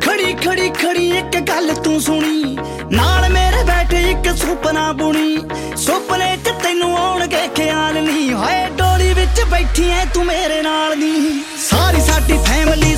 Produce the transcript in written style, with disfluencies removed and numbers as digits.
खड़ी खड़ी खड़ी एक गल तू सुनी, नाल मेरे बैठे एक सुपना बुनी। सुपने च तैनू आउणगे ख्याल नी, होए डोली विच बैठी ऐ तू मेरे नाल नी। सारी साडी फैमिली